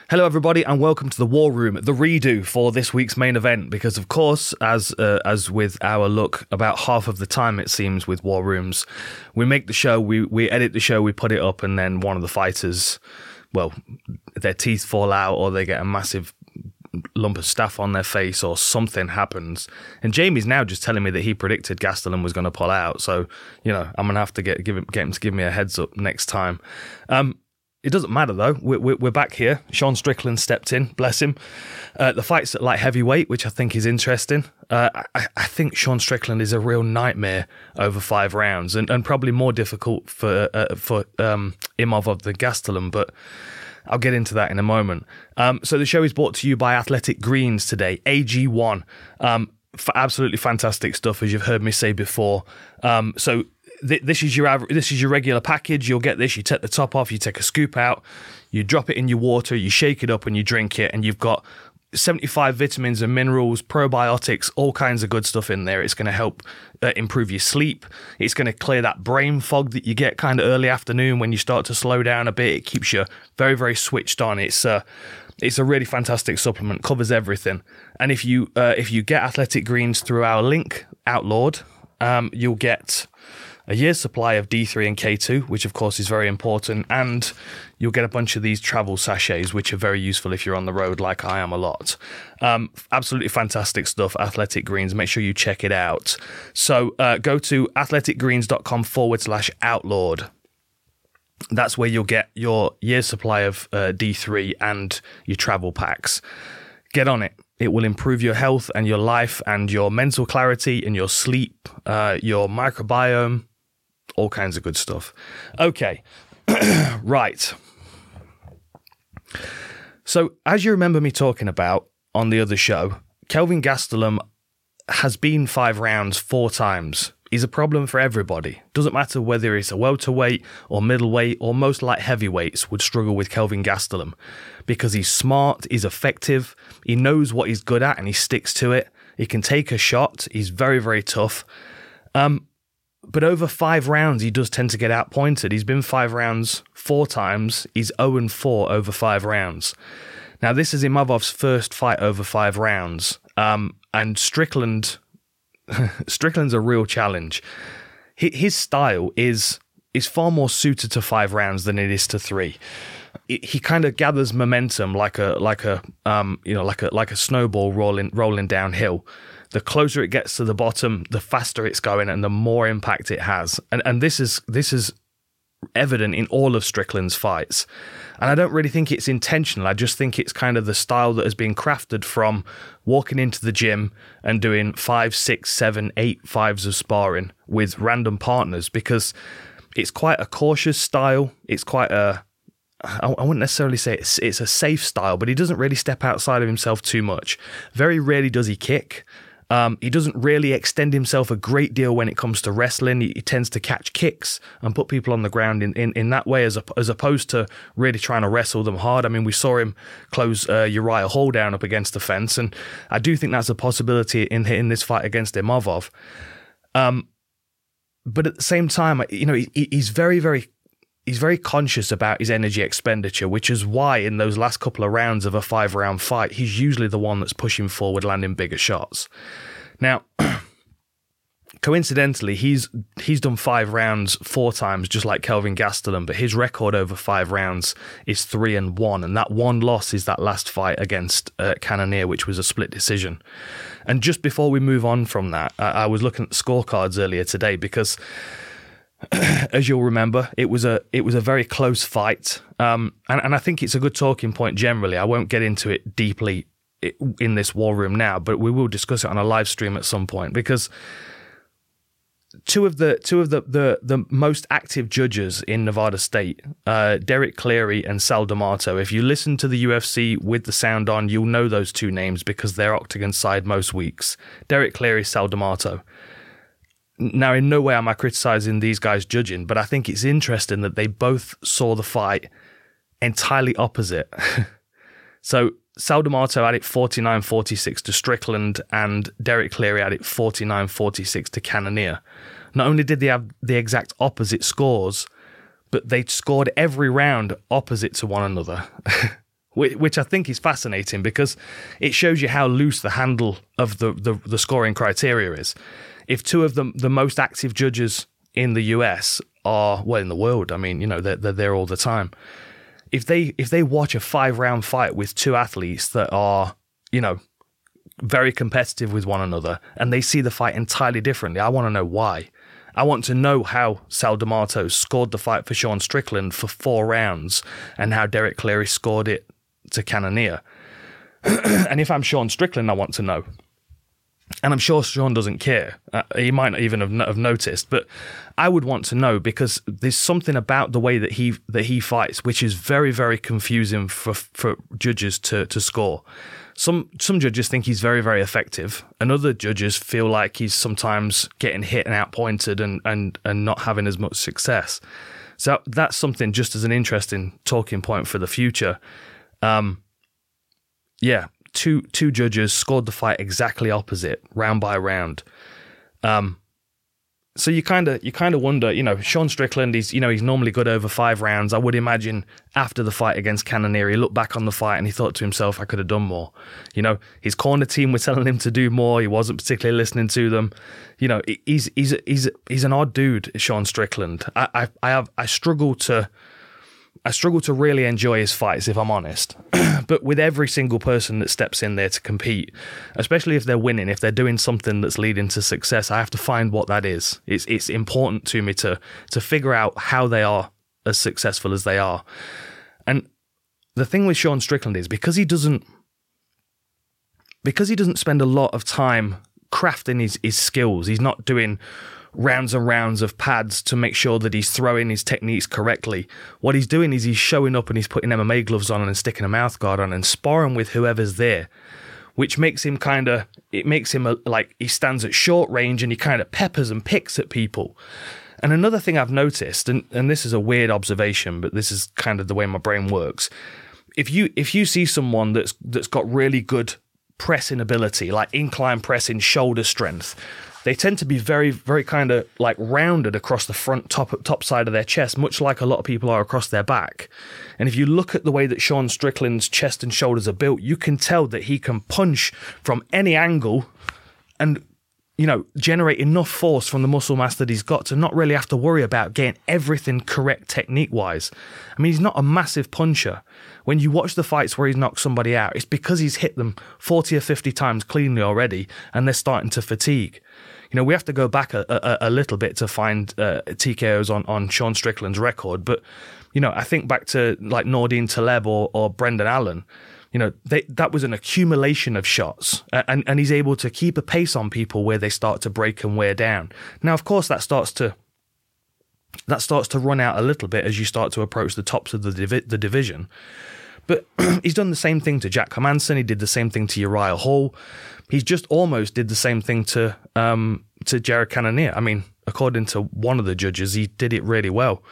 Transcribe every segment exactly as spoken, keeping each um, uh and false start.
Hello, everybody, and welcome to the War Room, the redo for this week's main event. Because, of course, as uh, as with our look, about half of the time it seems with War Rooms, we make the show, we we edit the show, we put it up, and then one of the fighters, well, their teeth fall out, or they get a massive lump of staph on their face, or something happens. And Jamie's now just telling me that he predicted Gastelum was going to pull out. So, you know, I'm going to have to get give him, get him to give me a heads up next time. Um. It doesn't matter, though. We're, we're back here. Sean Strickland stepped in, bless him. Uh, the fight's at light heavyweight, which I think is interesting. Uh, I, I think Sean Strickland is a real nightmare over five rounds, and, and probably more difficult for uh, for um, Imavov than Gastelum, but I'll get into that in a moment. Um, so the show is brought to you by Athletic Greens today, A G one. Um, for absolutely fantastic stuff, as you've heard me say before. Um, so... This is your average, this is your regular package. You'll get this. You take the top off. You take a scoop out. You drop it in your water. You shake it up and you drink it. And you've got seventy-five vitamins and minerals, probiotics, all kinds of good stuff in there. It's going to help uh, improve your sleep. It's going to clear that brain fog that you get kind of early afternoon when you start to slow down a bit. It keeps you very, very switched on. It's uh, it's a really fantastic supplement. Covers everything. And if you uh, if you get Athletic Greens through our link, Outlawed, um, you'll get a year's supply of D three and K two, which of course is very important, and you'll get a bunch of these travel sachets, which are very useful if you're on the road like I am a lot. Um, absolutely fantastic stuff, Athletic Greens. Make sure you check it out. So uh, go to athleticgreens.com forward slash outlawed. That's where you'll get your year's supply of uh, D three and your travel packs. Get on it. It will improve your health and your life and your mental clarity and your sleep, uh, your microbiome, all kinds of good stuff. Okay, right. So, as you remember me talking about on the other show, Kelvin Gastelum has been five rounds four times. He's a problem for everybody. Doesn't matter whether it's a welterweight or middleweight or most light heavyweights would struggle with Kelvin Gastelum because he's smart, he's effective, he knows what he's good at and he sticks to it. He can take a shot. He's very, very tough. Um, but over five rounds, he does tend to get outpointed. He's been five rounds four times. He's oh and four over five rounds. Now, this is Imavov's first fight over five rounds. Um, and Strickland... Strickland's a real challenge. His style is is far more suited to five rounds than it is to three. He kind of gathers momentum like a like a um you know like a like a snowball rolling rolling downhill. The closer it gets to the bottom, the faster it's going, and the more impact it has. And and this is this is evident in all of Strickland's fights. And I don't really think it's intentional. I just think it's kind of the style that has been crafted from walking into the gym and doing five, six, seven, eight fives of sparring with random partners, because it's quite a cautious style. It's quite a, I wouldn't necessarily say it's, it's a safe style, but he doesn't really step outside of himself too much. Very rarely does he kick. Um, he doesn't really extend himself a great deal when it comes to wrestling. He, he tends to catch kicks and put people on the ground in, in, in that way, as, a, as opposed to really trying to wrestle them hard. I mean, we saw him close uh, Uriah Hall down up against the fence, and I do think that's a possibility in in this fight against Imavov. Um, but at the same time, you know, he, he's very, very He's very conscious about his energy expenditure, which is why in those last couple of rounds of a five-round fight, he's usually the one that's pushing forward, landing bigger shots. Now, coincidentally, he's he's done five rounds four times, just like Kelvin Gastelum, but his record over five rounds is three and one, and that one loss is that last fight against uh, Cannonier, which was a split decision. And just before we move on from that, I, I was looking at the scorecards earlier today because, as you'll remember, it was a it was a very close fight, um, and, and I think it's a good talking point generally. I won't get into it deeply in this War Room now, but we will discuss it on a live stream at some point, because two of the two of the the, the most active judges in Nevada State, uh, Derek Cleary and Sal D'Amato. If you listen to the U F C with the sound on, you'll know those two names because they're Octagon side most weeks. Derek Cleary, Sal D'Amato. Now, in no way am I criticising these guys judging, but I think it's interesting that they both saw the fight entirely opposite. So Sal D'Amato had it forty-nine forty-six to Strickland, and Derek Cleary had it forty-nine forty-six to Cannonier. Not only did they have the exact opposite scores, but they scored every round opposite to one another. which I think is fascinating because it shows you how loose the handle of the, the, the scoring criteria is. If two of the, the most active judges in the U S are, well, in the world, I mean, you know, they're, they're there all the time. If they if they watch a five-round fight with two athletes that are, you know, very competitive with one another and they see the fight entirely differently, I want to know why. I want to know how Sal D'Amato scored the fight for Sean Strickland for four rounds and how Derek Cleary scored it to Cannonier. And if I'm Sean Strickland, I want to know. And I'm sure Sean doesn't care. Uh, he might not even have, have noticed, but I would want to know because there's something about the way that he that he fights which is very, very confusing for for judges to to score. Some some judges think he's very, very effective, and other judges feel like he's sometimes getting hit and outpointed and and and not having as much success. So that's something just as an interesting talking point for the future. Um, yeah. Two two judges scored the fight exactly opposite, round by round. Um, so you kind of you kind of wonder, you know, Sean Strickland, he's you know he's normally good over five rounds. I would imagine after the fight against Cannonier, he looked back on the fight and he thought to himself, I could have done more. You know, his corner team were telling him to do more. He wasn't particularly listening to them. You know, he's he's he's he's an odd dude, Sean Strickland. I I, I have I struggle to. I struggle to really enjoy his fights, if I'm honest. But with every single person that steps in there to compete, especially if they're winning, if they're doing something that's leading to success, I have to find what that is. It's it's important to me to to figure out how they are as successful as they are. And the thing with Sean Strickland is because he doesn't because he doesn't spend a lot of time crafting his, his skills, he's not doing rounds and rounds of pads to make sure that he's throwing his techniques correctly. What he's doing is he's showing up and he's putting M M A gloves on and sticking a mouth guard on and sparring with whoever's there, which makes him kind of, it makes him a, like he stands at short range and he kind of peppers and picks at people. And another thing I've noticed, and, and this is a weird observation, but this is kind of the way my brain works. If you if you see someone that's that's got really good pressing ability, like incline pressing, shoulder strength, they tend to be very, very kind of like rounded across the front top top side of their chest, much like a lot of people are across their back. And if you look at the way that Sean Strickland's chest and shoulders are built, you can tell that he can punch from any angle and, you know, generate enough force from the muscle mass that he's got to not really have to worry about getting everything correct technique-wise. I mean, he's not a massive puncher. When you watch the fights where he's knocked somebody out, it's because he's hit them forty or fifty times cleanly already and they're starting to fatigue. You know, we have to go back a, a, a little bit to find uh, T K Os on, on Sean Strickland's record. But, you know, I think back to like Nordine Taleb or, or Brendan Allen. You know, they, that was an accumulation of shots. And, and he's able to keep a pace on people where they start to break and wear down. Now, of course, that starts to that starts to run out a little bit as you start to approach the tops of the divi- the division. But he's done the same thing to Jack Hermansson. He did the same thing to Uriah Hall. He's just almost did the same thing to um, to Jared Cannonier. I mean, according to one of the judges, he did it really well.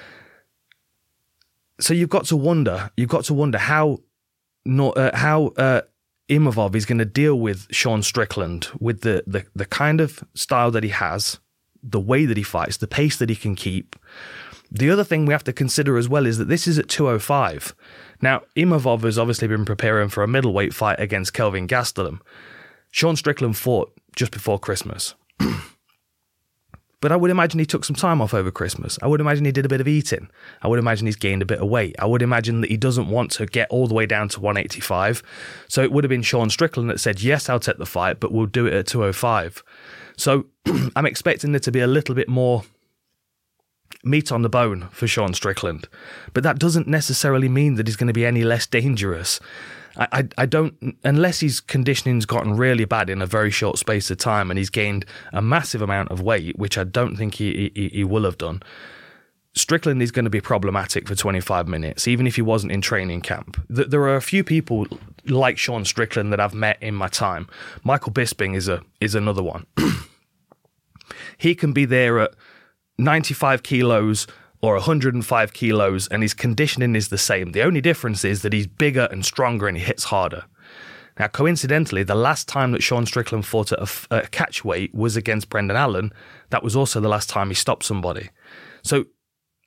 So you've got to wonder, you've got to wonder how not uh, how uh, Imavov is going to deal with Sean Strickland with the, the the kind of style that he has, the way that he fights, the pace that he can keep. The other thing we have to consider as well is that this is at two oh five. Now, Imavov has obviously been preparing for a middleweight fight against Kelvin Gastelum. Sean Strickland fought just before Christmas. But I would imagine he took some time off over Christmas. I would imagine he did a bit of eating. I would imagine he's gained a bit of weight. I would imagine that he doesn't want to get all the way down to one eighty-five. So it would have been Sean Strickland that said, yes, I'll take the fight, but we'll do it at two oh five. So I'm expecting there to be a little bit more meat on the bone for Sean Strickland. But that doesn't necessarily mean that he's going to be any less dangerous. I, I, I don't, unless his conditioning's gotten really bad in a very short space of time and he's gained a massive amount of weight, which I don't think he, he, he will have done, Strickland is going to be problematic for twenty-five minutes, even if he wasn't in training camp. There are a few people like Sean Strickland that I've met in my time. Michael Bisping is a is another one. He can be there at ninety-five kilos or one hundred five kilos, and his conditioning is the same. The only difference is that he's bigger and stronger and he hits harder. Now, coincidentally, the last time that Sean Strickland fought at a, a catch weight was against Brendan Allen. That was also the last time he stopped somebody. So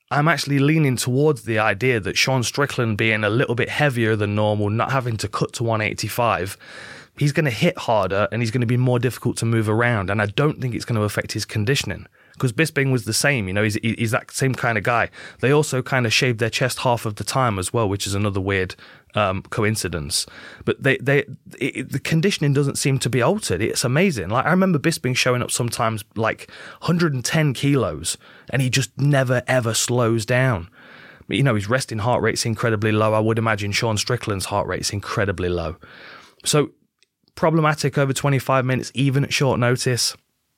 I'm actually leaning towards the idea that Sean Strickland being a little bit heavier than normal, not having to cut to one eighty-five, he's going to hit harder and he's going to be more difficult to move around. And I don't think it's going to affect his conditioning. Because Bisping was the same, you know, he's, he's that same kind of guy. They also kind of shaved their chest half of the time as well, which is another weird um, coincidence. But they, they, it, the conditioning doesn't seem to be altered. It's amazing. Like I remember Bisping showing up sometimes like one hundred ten kilos, and he just never ever slows down. But, you know, his resting heart rate's incredibly low. I would imagine Sean Strickland's heart rate's incredibly low. So problematic over twenty-five minutes, even at short notice.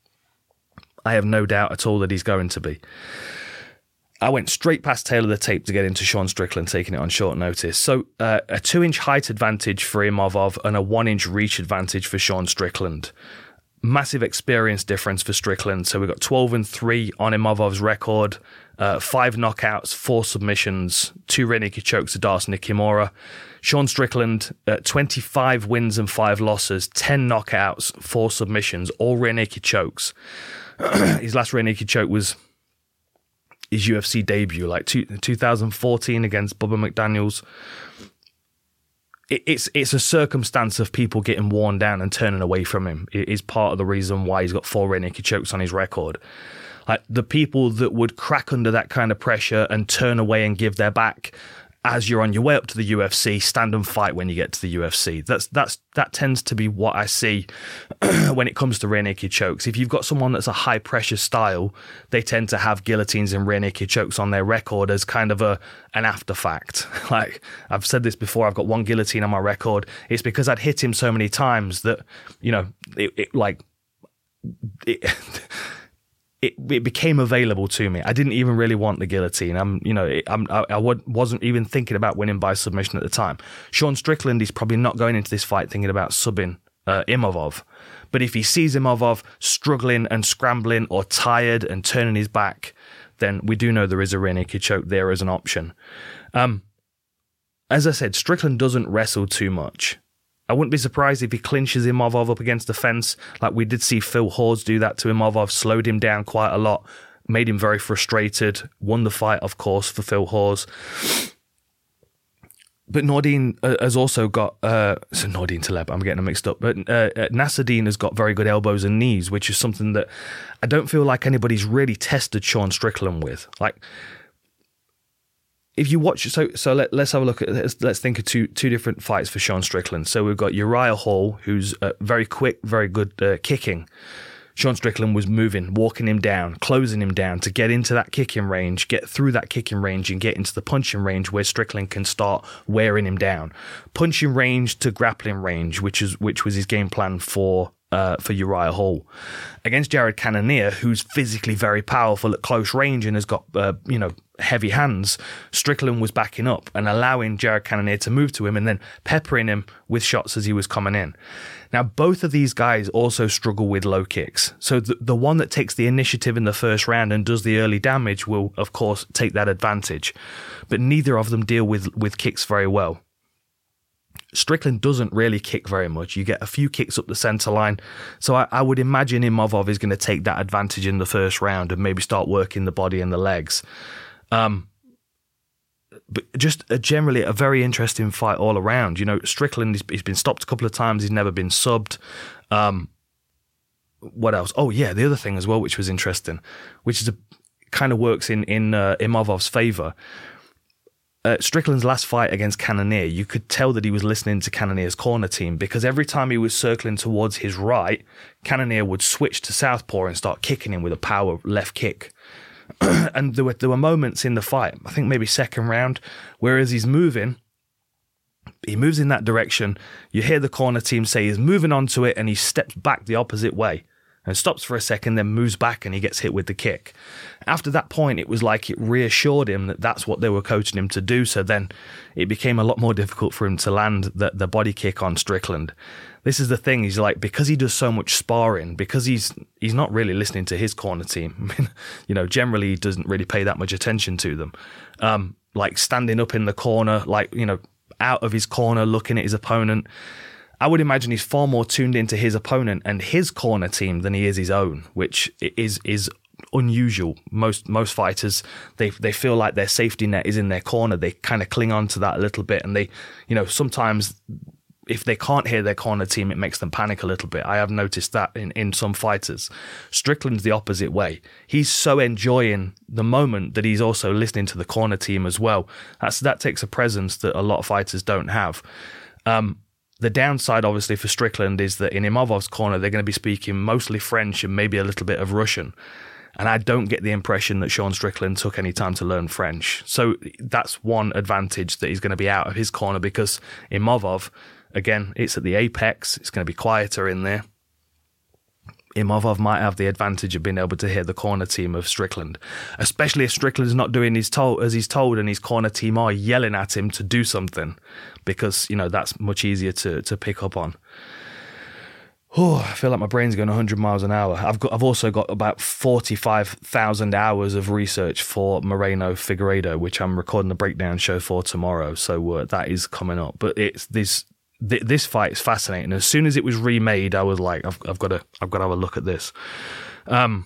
I have no doubt at all that he's going to be. I went straight past tail of the tape to get into Sean Strickland, taking it on short notice. So uh, a two-inch height advantage for Imavov and a one-inch reach advantage for Sean Strickland. Massive experience difference for Strickland. So we've got twelve and three on Imavov's record, uh, five knockouts, four submissions, two rear naked chokes to Darcy Nikimura. Sean Strickland, uh, twenty-five wins and five losses, ten knockouts, four submissions, all rear naked chokes. His last rear naked choke was his U F C debut, like two, twenty fourteen against Bubba McDaniels. It, it's it's a circumstance of people getting worn down and turning away from him. It is part of the reason why he's got four rear naked chokes on his record. Like the people that would crack under that kind of pressure and turn away and give their back as you're on your way up to the U F C, stand and fight when you get to the U F C. That's that's that tends to be what I see when it comes to rear naked chokes. If you've got someone that's a high pressure style, they tend to have guillotines and rear naked chokes on their record as kind of a an after fact. Like I've said this before, I've got one guillotine on my record. It's because I'd hit him so many times that, you know, it, it like it It, it became available to me. I didn't even really want the guillotine. I'm, you know, it, I'm, I, I wasn't even thinking about winning by submission at the time. Sean Strickland is probably not going into this fight thinking about subbing uh, Imavov. But if he sees Imavov struggling and scrambling or tired and turning his back, then we do know there is a rear naked choke there as an option. Um, as I said, Strickland doesn't wrestle too much. I wouldn't be surprised if he clinches Imavov up against the fence, like we did see Phil Hawes do that to Imavov, slowed him down quite a lot, made him very frustrated, won the fight, of course, for Phil Hawes. But Nordine has also got, uh, so Nordine Taleb, I'm getting them mixed up, but uh, Nasruddin has got very good elbows and knees, which is something that I don't feel like anybody's really tested Sean Strickland with. Like, if you watch, so so let, let's have a look at, let's, let's think of two two different fights for Sean Strickland. So we've got Uriah Hall, who's uh, very quick, very good uh, kicking. Sean Strickland was moving, walking him down, closing him down to get into that kicking range, get through that kicking range and get into the punching range where Strickland can start wearing him down. Punching range to grappling range, which is which was his game plan for uh, for Uriah Hall. Against Jared Cannonier, who's physically very powerful at close range and has got, uh, you know, heavy hands, Strickland was backing up and allowing Jared Cannonier to move to him and then peppering him with shots as he was coming in. Now, both of these guys also struggle with low kicks. So the, the one that takes the initiative in the first round and does the early damage will, of course, take that advantage. But neither of them deal with, with kicks very well. Strickland doesn't really kick very much. You get a few kicks up the centre line. So I, I would imagine Imavov is going to take that advantage in the first round and maybe start working the body and the legs. Um, but just a, generally a very interesting fight all around. You know, Strickland, he's, he's been stopped a couple of times. He's never been subbed. Um, what else? Oh, yeah, the other thing as well, which was interesting, which is a kind of works in, in uh, Imavov's favour. Uh, Strickland's last fight against Cannonier, you could tell that he was listening to Cannonier's corner team because every time he was circling towards his right, Cannonier would switch to southpaw and start kicking him with a power left kick. And there were there were moments in the fight, I think maybe second round, whereas he's moving, he moves in that direction. You hear the corner team say he's moving onto it and he steps back the opposite way and stops for a second, then moves back and he gets hit with the kick. After that point, it was like it reassured him that that's what they were coaching him to do. So then it became a lot more difficult for him to land the, the body kick on Strickland. This is the thing, he's like, because he does so much sparring, because he's he's not really listening to his corner team. I mean, you know, generally he doesn't really pay that much attention to them. Um, like standing up in the corner, like, you know, out of his corner, looking at his opponent. I would imagine he's far more tuned into his opponent and his corner team than he is his own, which is is unusual. Most most fighters, they they feel like their safety net is in their corner. They kind of cling on to that a little bit, and they, you know, sometimes if they can't hear their corner team, it makes them panic a little bit. I have noticed that in, in some fighters. Strickland's the opposite way. He's so enjoying the moment that he's also listening to the corner team as well. That's that takes a presence that a lot of fighters don't have. Um, the downside, obviously, for Strickland is that in Imovov's corner, they're going to be speaking mostly French and maybe a little bit of Russian. And I don't get the impression that Sean Strickland took any time to learn French. So that's one advantage that he's going to be out of his corner, because Imavov, again, it's at the apex. It's going to be quieter in there. Imavov might have the advantage of being able to hear the corner team of Strickland, especially if Strickland's not doing his told, as he's told, and his corner team are yelling at him to do something, because, you know, that's much easier to, to pick up on. Oh, I feel like my brain's going one hundred miles an hour. I've got, I've also got about forty-five thousand hours of research for Moreno Figueiredo, which I'm recording the breakdown show for tomorrow. So uh, that is coming up. But it's this th- this fight is fascinating. As soon as it was remade, I was like, I've, I've got to, I've got to have a look at this. Um.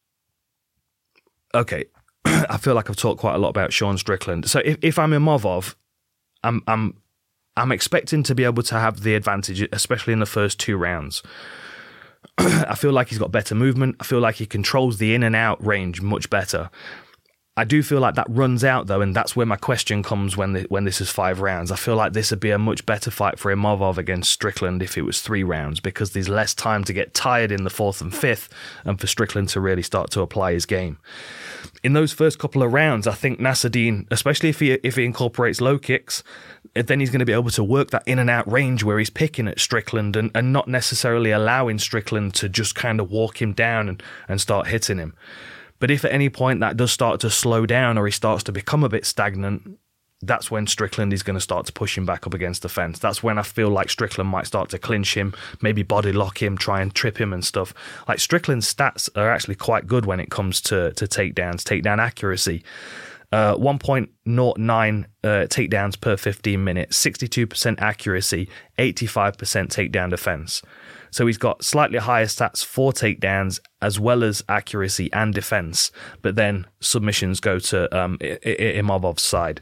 Okay, I feel like I've talked quite a lot about Sean Strickland. So if, if I'm Imavov, I'm I'm. I'm expecting to be able to have the advantage, especially in the first two rounds. I feel like he's got better movement. I feel like he controls the in and out range much better. I do feel like that runs out, though, and that's where my question comes when the, when this is five rounds. I feel like this would be a much better fight for Imavov against Strickland if it was three rounds, because there's less time to get tired in the fourth and fifth and for Strickland to really start to apply his game. In those first couple of rounds, I think Nassourdine, especially if he if he incorporates low kicks, then he's going to be able to work that in and out range where he's picking at Strickland and, and not necessarily allowing Strickland to just kind of walk him down and, and start hitting him. But if at any point that does start to slow down or he starts to become a bit stagnant, that's when Strickland is going to start to push him back up against the fence. That's when I feel like Strickland might start to clinch him, maybe body lock him, try and trip him and stuff. Like, Strickland's stats are actually quite good when it comes to, to takedowns, takedown accuracy. Uh, one point zero nine uh, takedowns per fifteen minutes, sixty-two percent accuracy, eighty-five percent takedown defense. So he's got slightly higher stats for takedowns as well as accuracy and defense, but then submissions go to um, Imavov's side.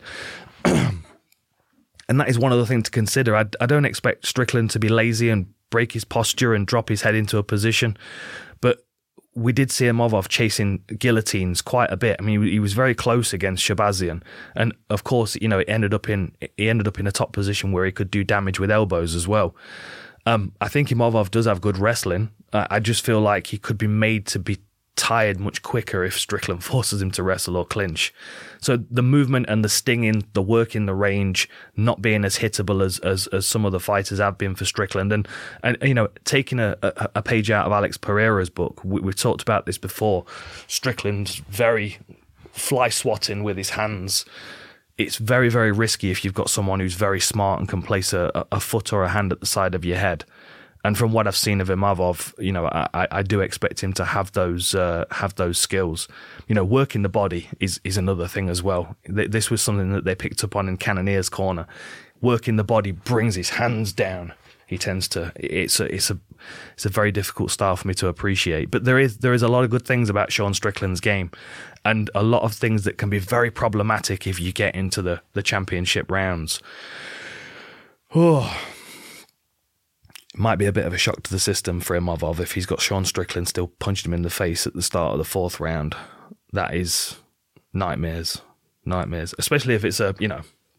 And that is one other thing to consider. I, I don't expect Strickland to be lazy and break his posture and drop his head into a position, but we did see Imavov chasing guillotines quite a bit. I mean, he was very close against Shabazian, and of course, you know, it ended up in he ended up in a top position where he could do damage with elbows as well. Um, I think Imavov does have good wrestling. Uh, I just feel like he could be made to be tired much quicker if Strickland forces him to wrestle or clinch. So the movement and the stinging, the work in the range, not being as hittable as as, as some of the fighters have been for Strickland, and and you know, taking a, a, a page out of Alex Pereira's book, we, we've talked about this before. Strickland's very fly swatting with his hands. It's very, very risky if you've got someone who's very smart and can place a, a foot or a hand at the side of your head. And from what I've seen of Imavov, you know, I, I do expect him to have those uh, have those skills. You know, working the body is is another thing as well. This was something that they picked up on in Cannonier's corner. Working the body brings his hands down. He tends to. It's a it's a it's a very difficult style for me to appreciate. But there is there is a lot of good things about Sean Strickland's game, and a lot of things that can be very problematic if you get into the the championship rounds. Oh. Might be a bit of a shock to the system for Imavov if he's got Sean Strickland still punching him in the face at the start of the fourth round. That is nightmares, nightmares. Especially if it's a, you know,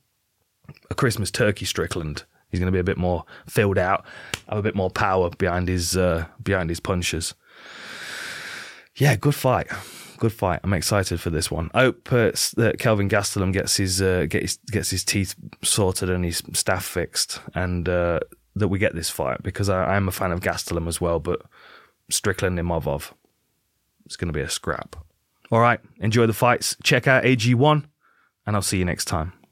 a Christmas turkey Strickland. He's going to be a bit more filled out, have a bit more power behind his uh, behind his punches. Yeah, good fight, good fight. I'm excited for this one. I hope uh, that Kelvin Gastelum gets his uh, get his gets his teeth sorted and his staff fixed, and Uh, that we get this fight, because I am a fan of Gastelum as well, but Strickland Imavov, it's going to be a scrap. All right, enjoy the fights. Check out A G one, and I'll see you next time.